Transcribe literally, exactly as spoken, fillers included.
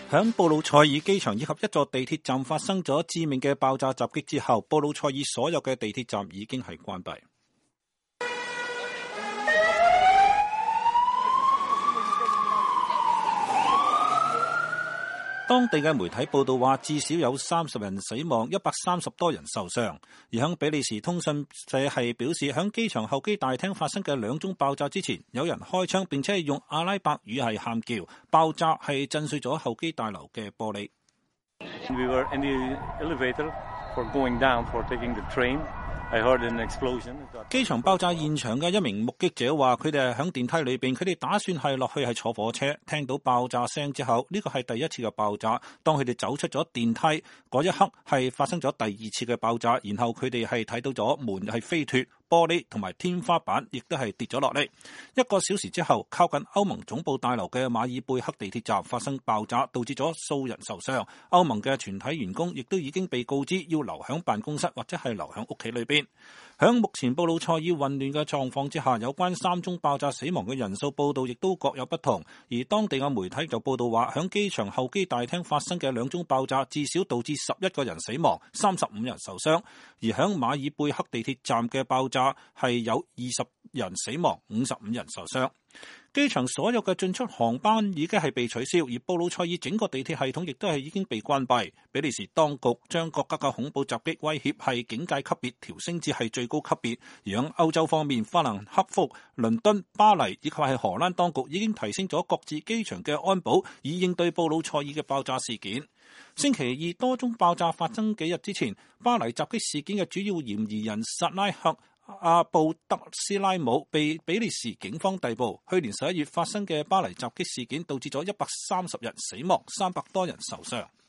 響布魯塞爾機場以及一座地鐵站發生咗致命嘅爆炸襲擊之後，布魯塞爾所有嘅地鐵站已經係關閉。當地嘅媒體報道話，至少有三十人死亡，一百三十多人受傷。而響比利時通訊社係表示，響機場候機大廳發生嘅兩宗爆炸之前，有人開槍，並且係用阿拉伯語係喊叫，爆炸係震碎咗候機大樓嘅玻璃。 We were in the elevator for going down for taking the train. I heard an explosion. 機場爆炸現場嘅一名目擊者話，佢哋係響電梯裏邊，佢哋打算係落去係坐火車，聽到爆炸聲之後，呢個係第一次嘅爆炸。當佢哋走出咗電梯嗰一刻，係發生咗第二次嘅爆炸，然後佢哋係睇到咗門係飛脫，玻璃同埋天花板亦都係跌咗落嚟。一個小時之後，靠近歐盟總部大樓嘅馬爾貝克地鐵站發生爆炸，導致咗數人受傷。歐盟嘅全體員工亦都已經被告知要留響辦公室或者係留響屋企裏邊。響目前布魯塞爾混亂嘅狀況之下，有關三宗爆炸死亡嘅人數報道亦都各有不同。而當地嘅媒體就報道話，響機場候機大廳發生嘅兩宗爆炸至少導致十一個人死亡，三十五人受傷。而響馬爾貝克地鐵站嘅爆炸係有二十人死亡，五十五人受傷。機場所有嘅進出航班已經係被取消，而布魯塞爾整個地鐵系統亦都係已經被關閉。比利時當局將國家嘅恐怖襲擊威脅係警戒級別調升至係最高級別。而喺歐洲方面，法蘭克福、倫敦、巴黎以及係荷蘭當局已經提升咗各自機場嘅安保，以應對布魯塞爾嘅爆炸事件。星期二多宗爆炸發生幾日之前，巴黎襲擊事件嘅主要嫌疑人薩拉赫阿布德斯拉姆被比利時警方逮捕。去年十一月發生嘅巴黎襲擊事件導致咗一百三十人死亡，三百多人受傷。